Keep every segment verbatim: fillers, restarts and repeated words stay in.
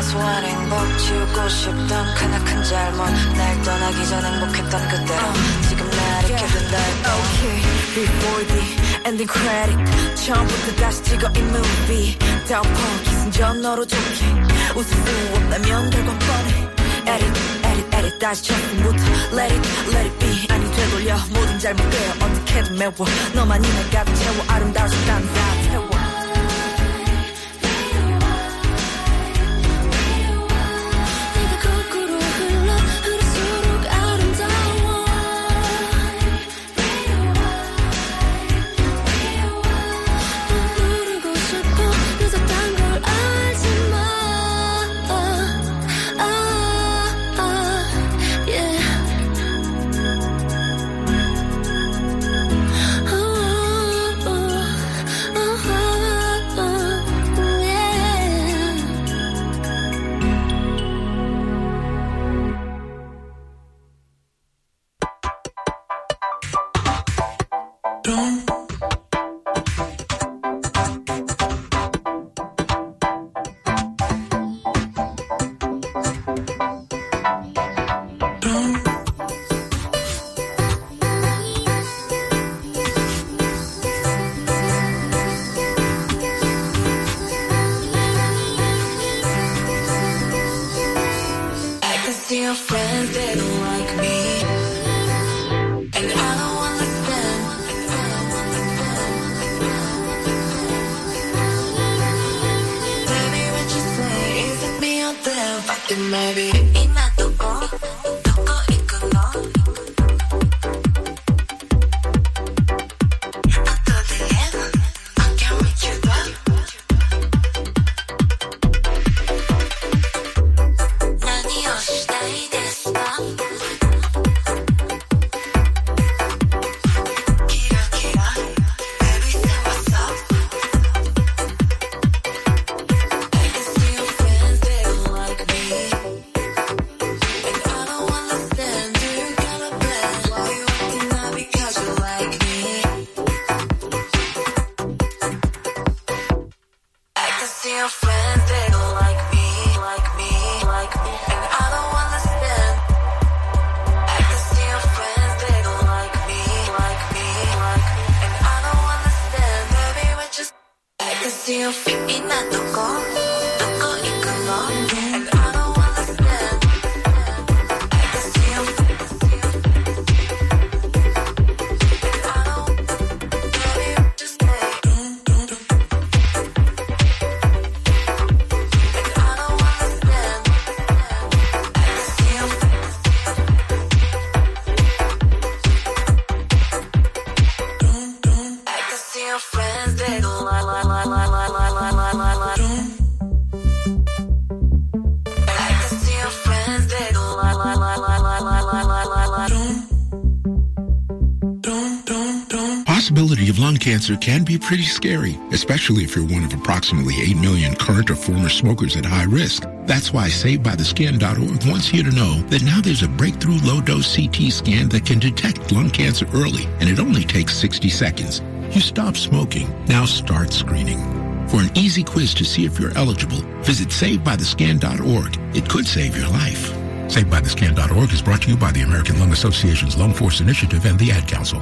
사소한 행복 지우고 싶던 크나큰 잘못 날 떠나기 전 행복했던 그때 uh, 지금 날 잊게 된다 Okay, before the ending credit 처음부터 다시 찍어 이 movie 덮어 기승 전 너로 좋게 웃을 수 없다면 결국 뻔해 Edit, edit, edit 다시 처음부터 Let it, let it be 아니 되돌려 모든 잘못되어 어떻게든 메워 너만이 날 가득 채워 아름다울 수 있다면 다 태워 Cancer can be pretty scary, especially if you're one of approximately eight million current or former smokers at high risk. That's why Saved By The Skin dot org wants you to know that now there's a breakthrough low-dose C T scan that can detect lung cancer early, and it only takes sixty seconds. You stop smoking, now start screening. For an easy quiz to see if you're eligible, visit Saved By The Skin dot org. It could save your life. Saved By The Skin dot org is brought to you by the American Lung Association's Lung Force Initiative and the Ad Council.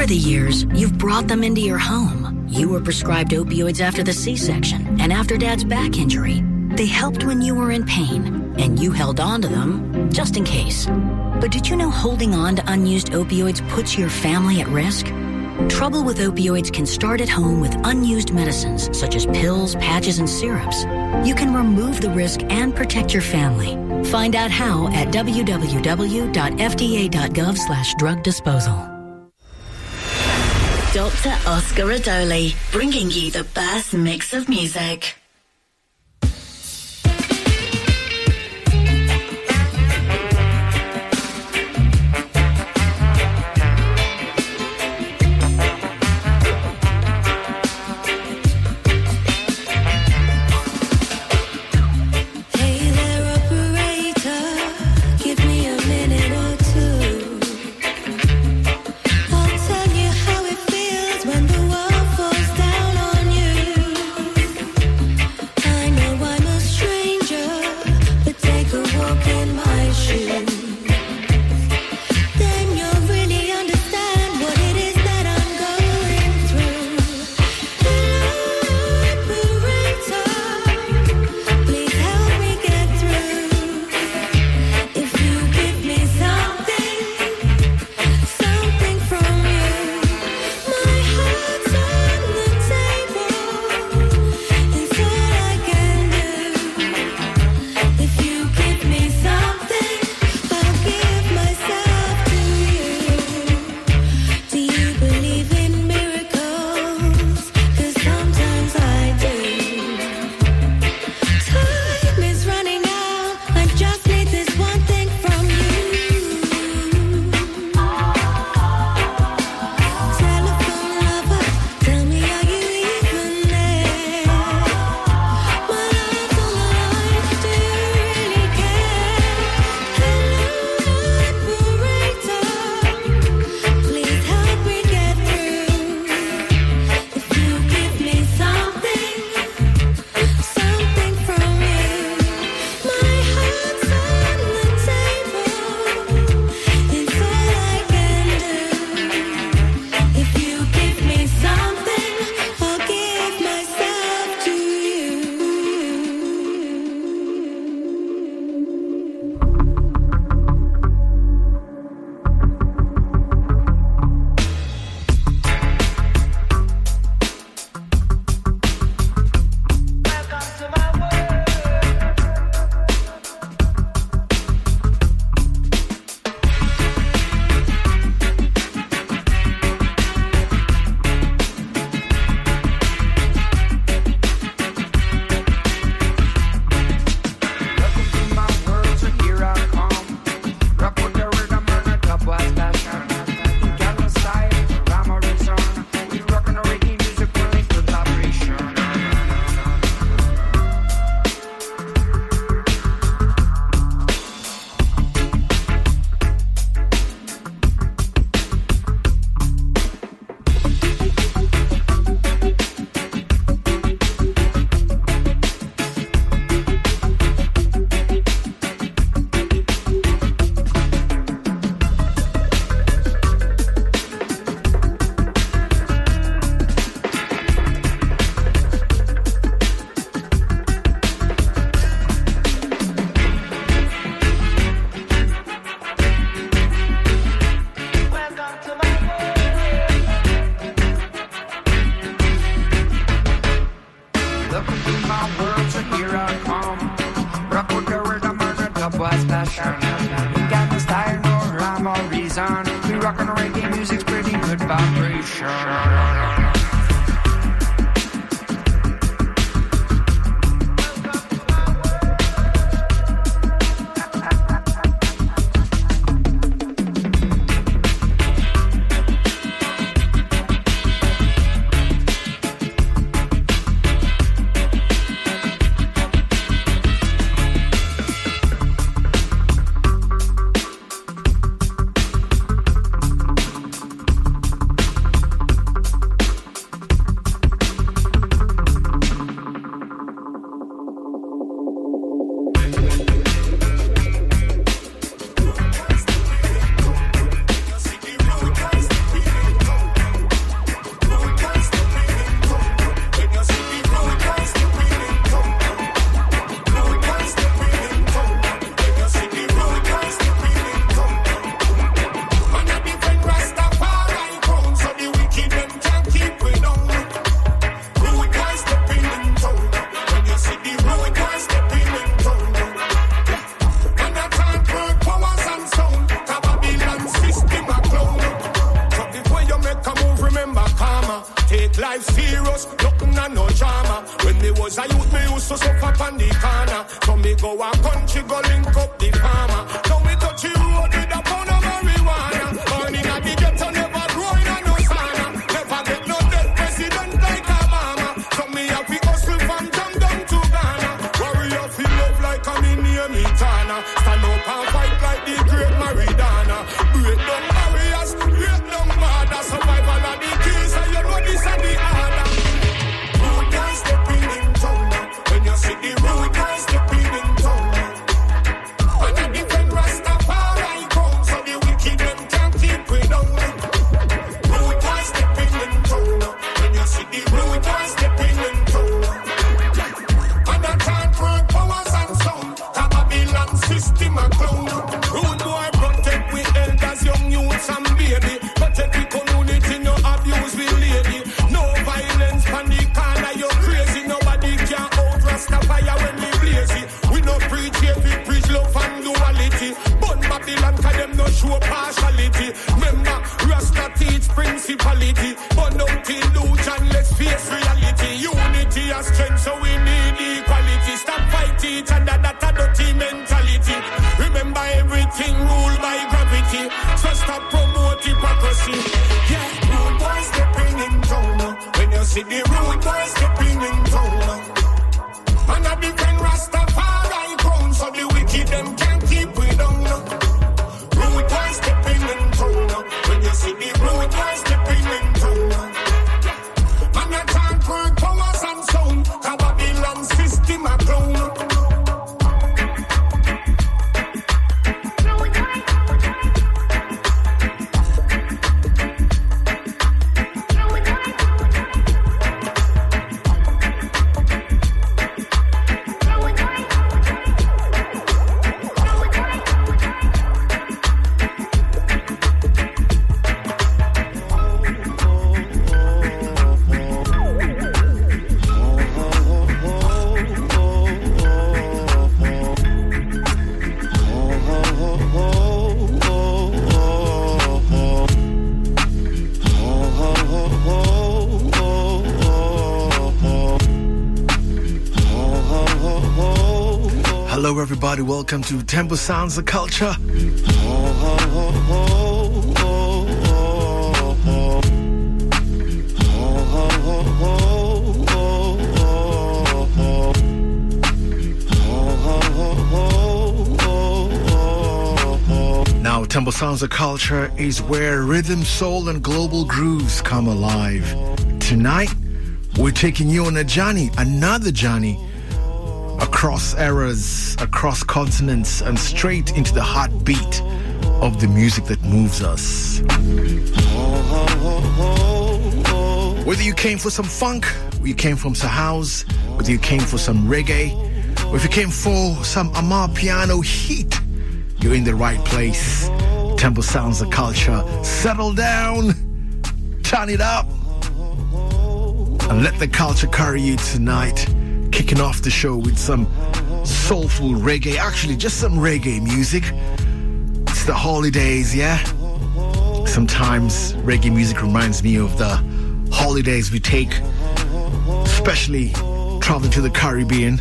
the years, you've brought them into your home. You were prescribed opioids after the C-section and after Dad's back injury. They helped when you were in pain, and you held on to them just in case. But did you know holding on to unused opioids puts your family at risk? Trouble with opioids can start at home with unused medicines such as pills, patches, and syrups. You can remove the risk and protect your family. Find out how at w w w dot f d a dot gov slash drug disposal. Doctor Oscar Adoli, bringing you the best mix of music. When the world falls down on you, rockin' reggae music's pretty good vibration. life serious, nothing and no drama. When me was a youth, me used to suffer on the corner. So me go a country, go link up the farmer. Now me touch the road with a pound of marijuana. Morning at the ghetto, never growing on no sauna. Never get no dead president like Obama. So me have to hustle from Jam down to Ghana. Warrior feel love like I'm in near me Tana. Stand up and fight like the great Maridana. Break down barriers, break down borders. Survival of the keys, and you know this are the order. Rude guys stepping in town now. When you see the rude guys stepping in town now. And a different Rastafari come, so the wicked them can't keep we down. Rude guys stepping in town now. When you see the rude guys stepping in town now. And a chant work powers and sound. The Babylon system a clown. Rude boy protect we elders, young youths and baby. Protect the community, no abuse we lady. No violence, panic, corner, you crazy. Nobody can out Rastafari when we blazy. We no preach here, we preach love and duality. But Babylon can them no show partiality. Remember, Rasta teach principality. But no illusion, let's face reality. Unity and strength, so we need equality. Stop fight each other, that a dirty mentality. Remember, everything ruled by gravity. So stop promote hypocrisy. Yeah, rude boys stepping in town now. When you see the rude boys stepping in town now. And a different Rastafari crown, so the wicked them can't keep we down now. Rude boys stepping in town now. When you see the rude boys stepping in town now. And a chant work powers and sound. The Babylon system a clown. Hello everybody, welcome to Tempo Sounds of Culture. Now, Tempo Sounds of Culture is where rhythm, soul and global grooves come alive. Tonight, we're taking you on a journey, another journey, across eras, across continents, and straight into the heartbeat of the music that moves us. Whether you came for some funk, or you came from some house, whether you came for some reggae, or if you came for some Amapiano heat, you're in the right place. Tempo Sounds of Culture. Settle down, turn it up, and let the culture carry you tonight. Kicking off the show with some soulful reggae, actually just some reggae music. It's the holidays, yeah? Sometimes reggae music reminds me of the holidays we take, especially traveling to the Caribbean.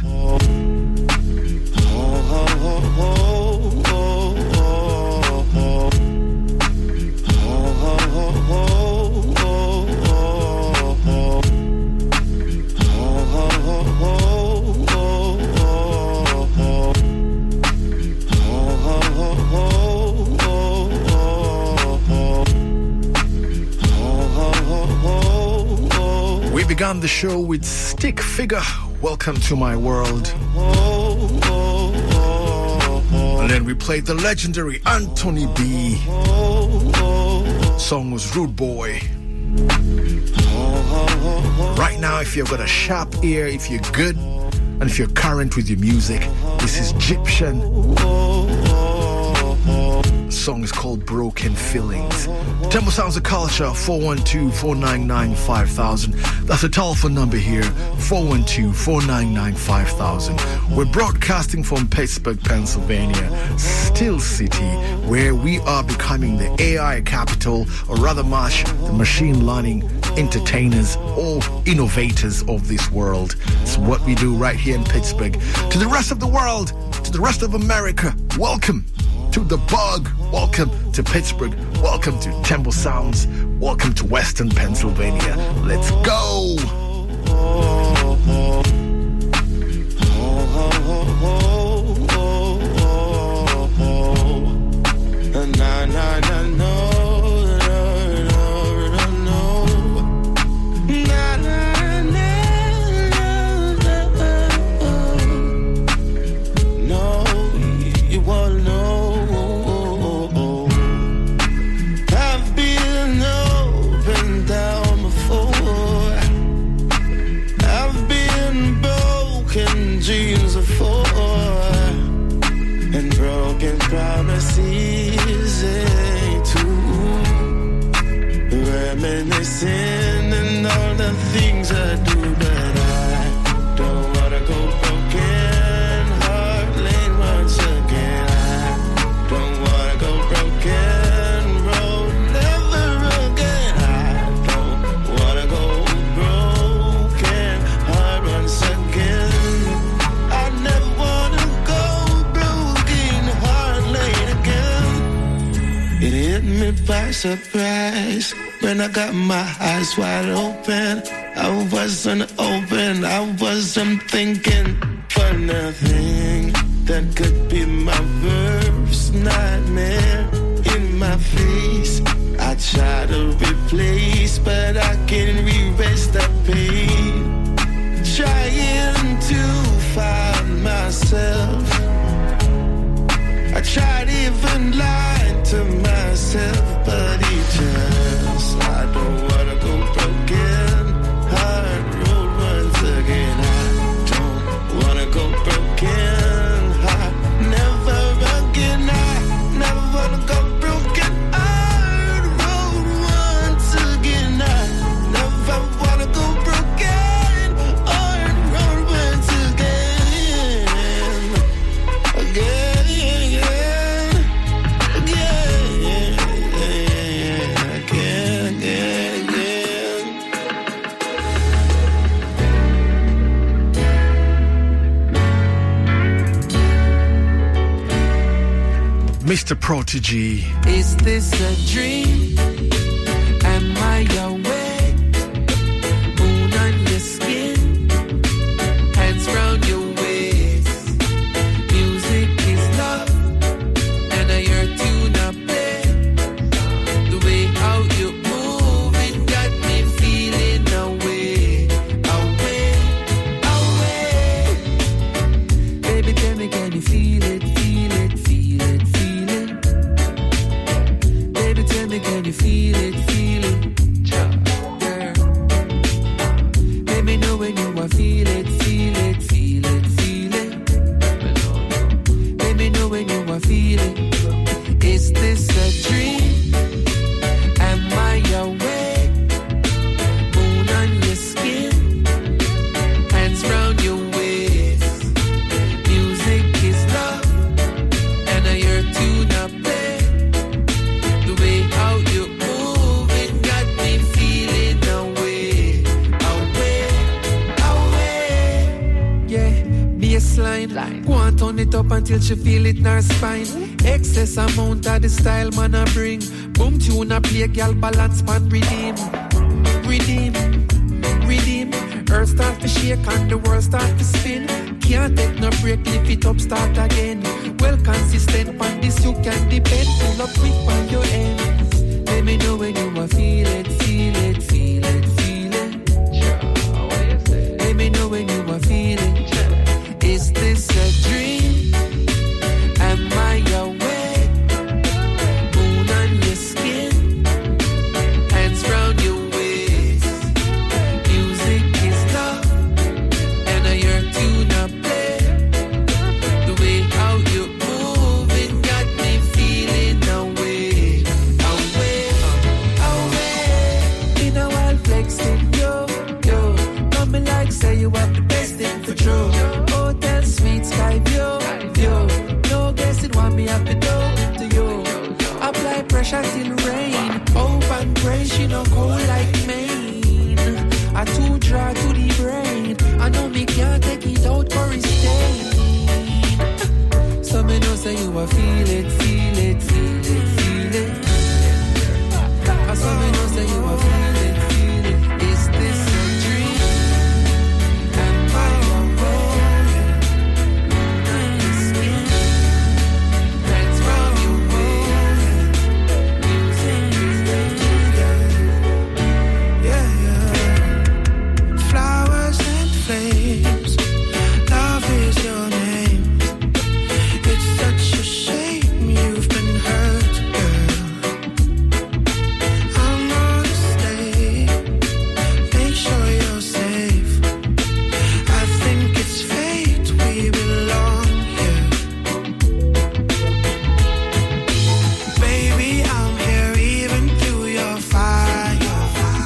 Began the show with Stick Figure, Welcome to My World. And then we played the legendary Anthony B. Song was Rude Boy. Right now, if you've got a sharp ear, if you're good, and if you're current with your music, this is Egyptian. Song is called Broken Feelings. Tempo Sounds of Culture, four one two, four nine nine, five thousand. That's the telephone number here, four one two, four nine nine, five thousand. We're broadcasting from Pittsburgh, Pennsylvania, Steel City, where we are becoming the A I capital, or rather much, the machine learning entertainers, all innovators of this world. It's what we do right here in Pittsburgh. To the rest of the world, to the rest of America, welcome to The Bug. Welcome to Pittsburgh. Welcome to Temple Sounds. Welcome to Western Pennsylvania. Let's go! Na na na no. Promises too, reminiscing and all the things I do, but I don't wanna go broken heart lane once again. I don't wanna go broken road never again. I don't wanna go broken heart once again. I never wanna go broken heart lane again. It hit me by surprise when I got my eyes wide open. I wasn't open, I wasn't thinking for nothing. That could be my worst nightmare in my face. I try to replace, but I can't erase the pain. Trying to find myself, I tried even lying to myself, but it just, I don't wanna go broken heart road once again. I don't wanna go broken heart never again. I never wanna go broken heart road once again. I never wanna go broken heart road once again. Again. Mister Prodigy. Is this a dream? Am I awake? Moon on your skin, hands round your waist. Music is love, and I hear tune up play. The way how you move, it got me feeling away, away, away. Baby, tell me, can you feel it, feel it, feel it, feel it? Baby, tell me, can you feel it, feel it? Girl, let me know when you are feel it, feel it, feel it, feel it. Let me know when you are feel it. Is this a dream? Am I awake? Moon on your skin, hands round your waist. Music is love, and I hear tune up play. The way how you move, it got me feeling away, away, away. Yeah, baseline, go and turn it up until she feel it in her spine. Excess amount of the style man a bring. Boom tune a play, girl balance man redeem, redeem, redeem. Earth start to shake and the world start to spin. Can't take no break, lift it up, start again. Well consistent, on this you can depend. Pull up quick on your ends. Let me know when you are feel it, feel it, feel it, feel it. Let me know when you are feeling. Is this a dream? Am I awake? Moon on your skin, hands round your waist. Music is love, and I hear tune up play. The way how you move, it got me feeling away, away, away. In a wild flex draw to the brain. I know me can't take it out for his stain. So me know say you a feel it, feel it, feel it, feel it. I saw me know say you a feel it, feel it. Is this a dream? Am I alone? That's from you, yeah, yeah. Flowers and flames, love is your name. It's such a shame you've been hurt, girl. I'm gonna stay, make sure you're safe. I think it's fate, we belong here. Baby, I'm here even through your fire.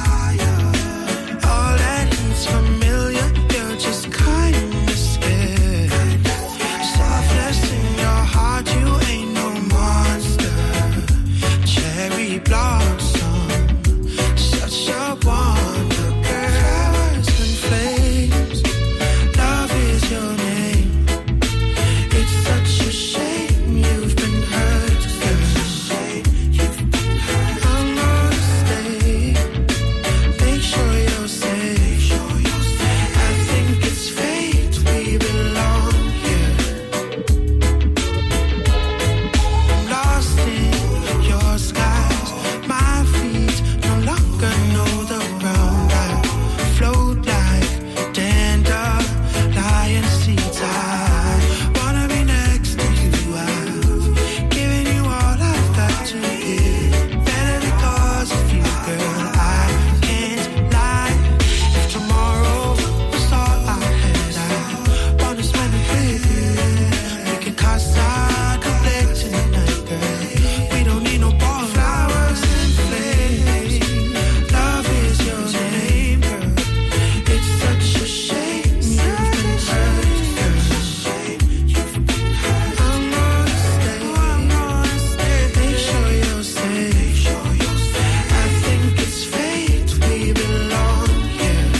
All that heat's familiar, you're just kinda scared. Softness in your heart, you ain't no monster. Cherry blossom, such a wonder, girl. Flowers and flames, love is your name. It's such a shame you've been hurt, girl. I'm gonna stay, make sure you're safe. I think it's fate, we belong here. I'm lost in your skies, my feet no longer know the ground. I float like dandelion seeds. I wanna be next to you. I've given you all I've got to give. Better because of you, girl. I can't lie. If tomorrow was all I had, I wanna spend it with you. We can casa de play tonight, girl. We don't need no ball. Flowers and flames, love is your name, girl. It's such a shame you've been hurt, girl. I'm gonna stay, make sure you're safe. I think it's fate, we belong here.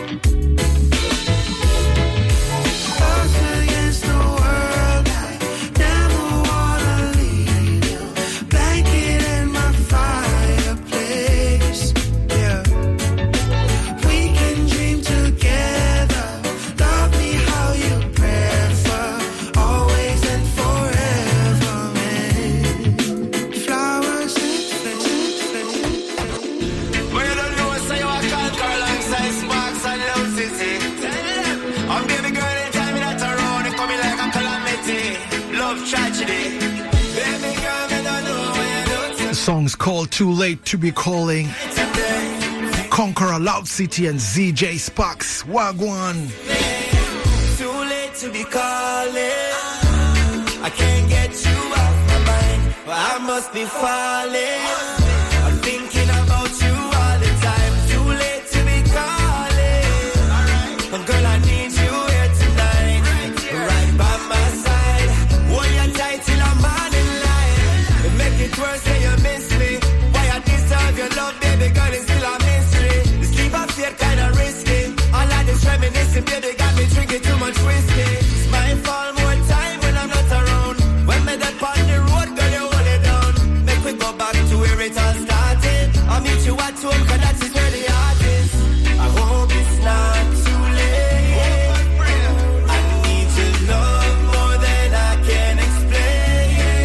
Us against the world, I never wanna leave you. Blanket in my fireplace, yeah. We can dream together. Love me how you prefer, always and forever, man. Flowers and flames. Well, you don't know, so you are conquer alongside Sparks and Love City. I'm baby girl, anytime you're not around, it coming like a calamity. Love tragedy. Baby girl, me don't know what you do to The song's called Too Late to Be Calling. Conqueror, Loud City, and Z J Sparks. Wagwan. Too late to be calling. I can't get you off my mind, but I must be falling. I'm thinking about you all the time. Too late to be calling. But girl, I need you here tonight, right by my side. Hold you tight till I'm morning light. It make it worse when you miss me. Why I deserve your love, baby girl, it's still a mystery. The sleep I feel kinda risky. All of this reminiscing, baby, got me drinking too much whiskey. It's my fault more time when I'm not around. When me that on the road, girl, you hold it down. Make we go back to where it all started. I'll meet you at home, cause that is where the heart is. I hope it's not too late. I need your love more than I can explain.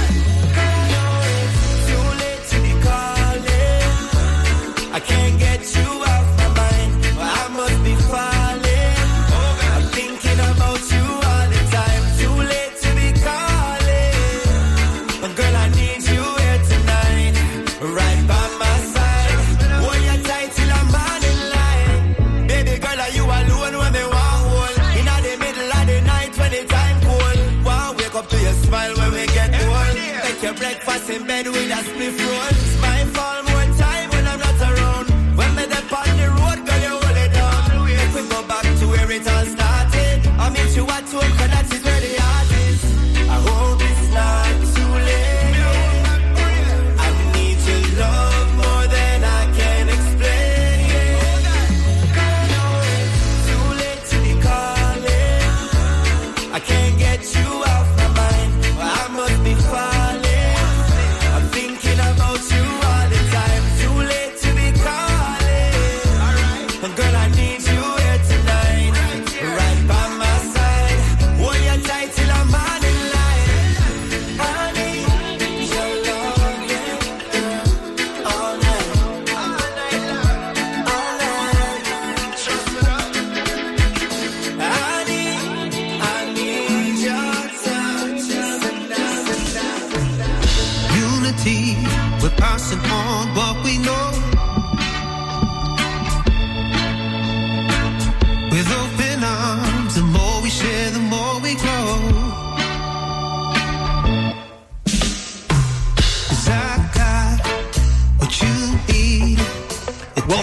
Too late to be calling. I can't get you off my mind, but I must be falling. I'm thinking about you all the time. Too late to be calling. But girl, I need you here tonight, right by my side. Hold you tight till I'm morning light. Baby girl, are you alone when me want hold? In the middle of the night when the time cold. Wow, wake up to your smile when we get old. Make your breakfast in bed with a spliff roll. It's my fault more time when I'm not around. When me that on the road, girl, you hold it down. Make we go back to where it all started. I'll meet you at home, cause that is where the heart is. I hope it's not too late. I need your love more than I can explain.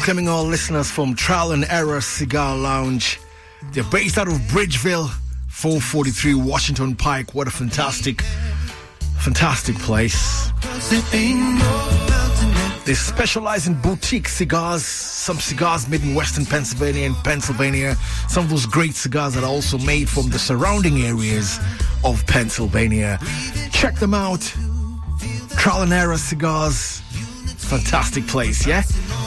Welcoming all listeners from Trial and Error Cigar Lounge. They're based out of Bridgeville, four forty-three Washington Pike. What a fantastic, fantastic place. They specialize in boutique cigars, some cigars made in Western Pennsylvania and Pennsylvania. Some of those great cigars that are also made from the surrounding areas of Pennsylvania. Check them out. Trial and Error Cigars. Fantastic place, yeah?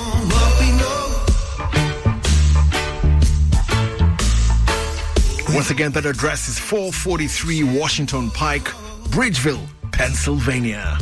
Once again, that address is four forty-three Washington Pike, Bridgeville, Pennsylvania.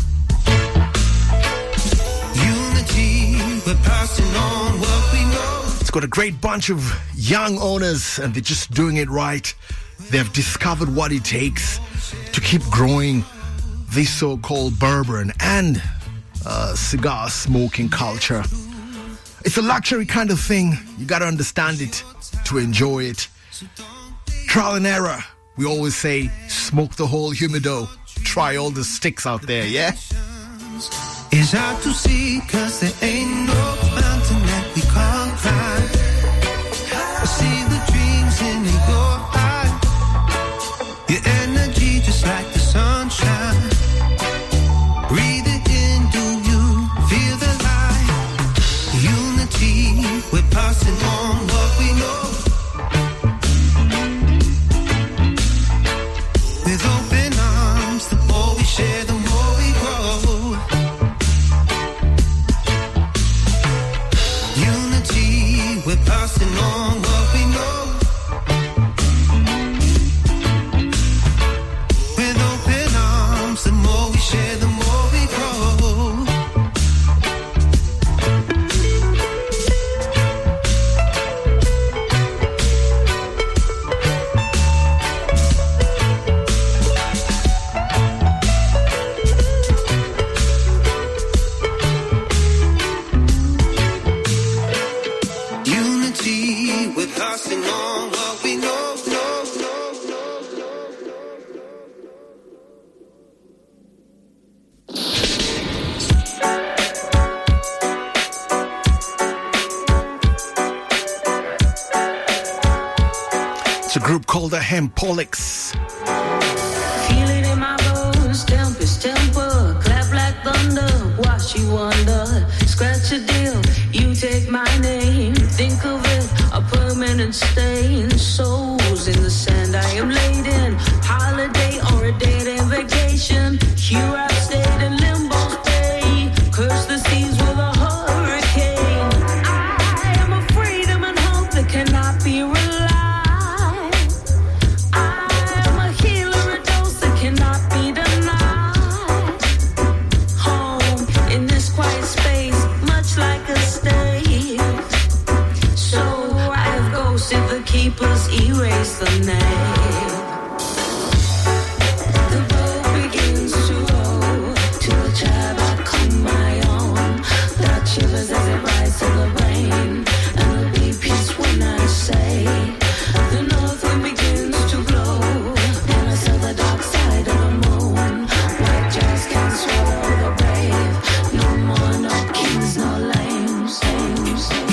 Unity, we're passing on what we know. It's got a great bunch of young owners, and they're just doing it right. They've discovered what it takes to keep growing this so-called bourbon and uh, cigar smoking culture. It's a luxury kind of thing. You got to understand it to enjoy it. Trial and error. We always say, smoke the whole humido. Try all the sticks out there, yeah? It's hard to see, cause there ain't no mountain that we can't climb. I see the dreams in your eyes. Your energy just like the sunshine. Breathe it in, do you feel the light? Unity, we're passing on what we know. With open arms, the more we share, the more we grow. Unity, we're passing on what we know. With open arms, the more we share, the more we grow. Unity, we're passing on what we know, know, know, know, know. It's a group called the Hempolics. Feel it in my bones, tempest, temper, clap like thunder, watch you wonder, scratch a deal, you take my name, think of it, a permanent stain, souls in the sand, I am laden, holiday or a day-to vacation, here I've stayed in limbo's bay, curse the seas with a hurricane, I am a freedom and hope that cannot be relied. Keepers erase the name. The boat begins to roll to a tribe I call my own. That shivers as it rises to the rain, and there'll be peace when I say the north wind begins to blow, and I saw the dark side of the moon. White jaws can swallow the brave. No more, no kings, no lames, lames, lames.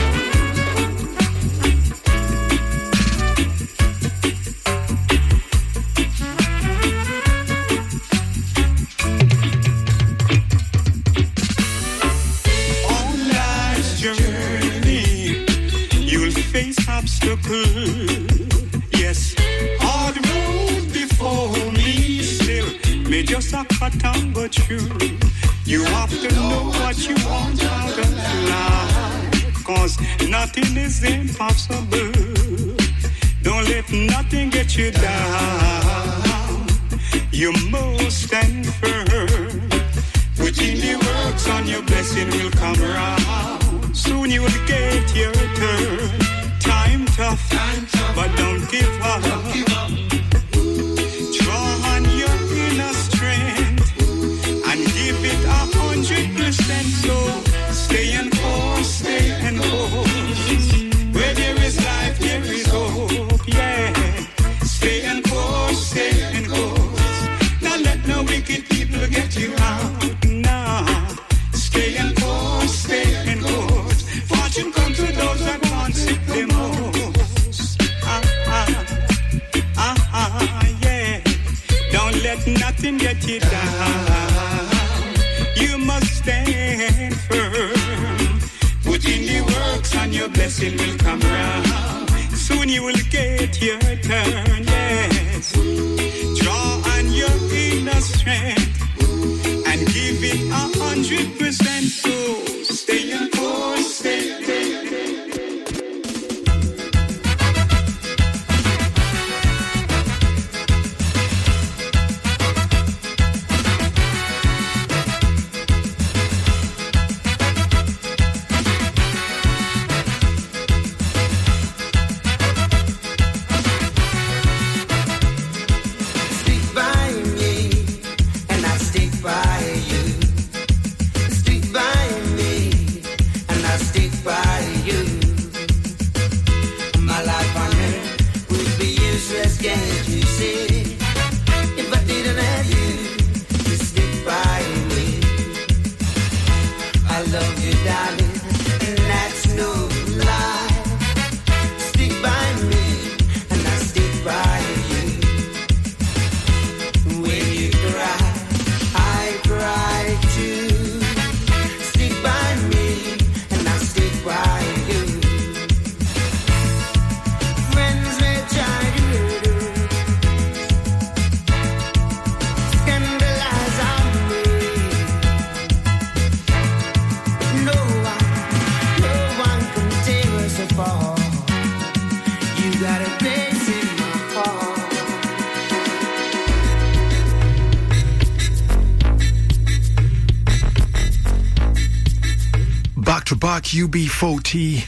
Yes, hard road before me still may just a cut on but true. You have to know what you want out of life, cause nothing is impossible. Don't let nothing get you down. You must stand firm. Within the works on your blessing will come around. Soon you will get your turn. Time tough, Time tough, but don't give up. Don't give up. Draw on your inner strength and give it a hundred percent. So stay and course, stay and course. Where there is life, there is hope. Yeah, stay and course, stay and course. Now let no wicked people get you out. Nah, stay and course, stay and course. Watch nothing get you down. You must stand firm. Put in the works and your blessing will come round. Soon you will get your turn, yes. Draw on your inner strength and give it a hundred percent. So stay on course, stay, stay, stay. U B forty.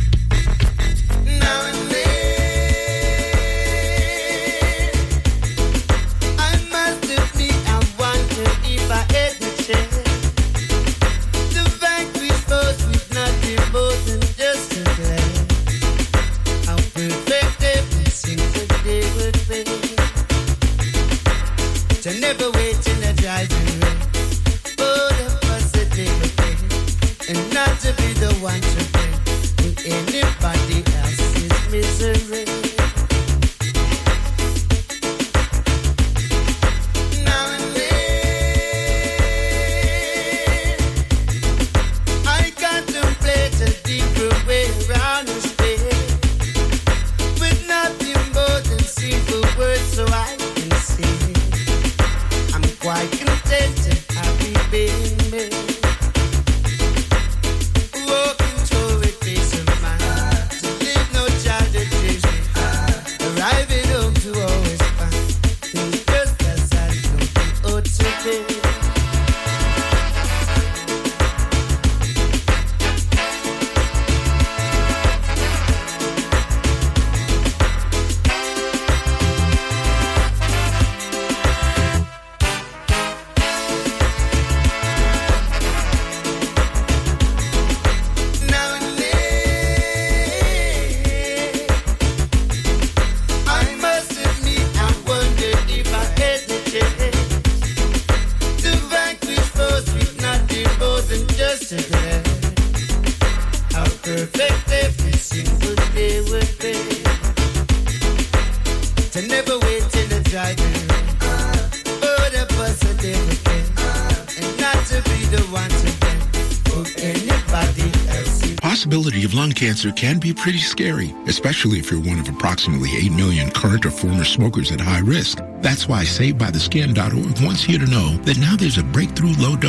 Cancer can be pretty scary, especially if you're one of approximately eight million current or former smokers at high risk. That's why Saved By The Skin dot org wants you to know that now there's a breakthrough low-dose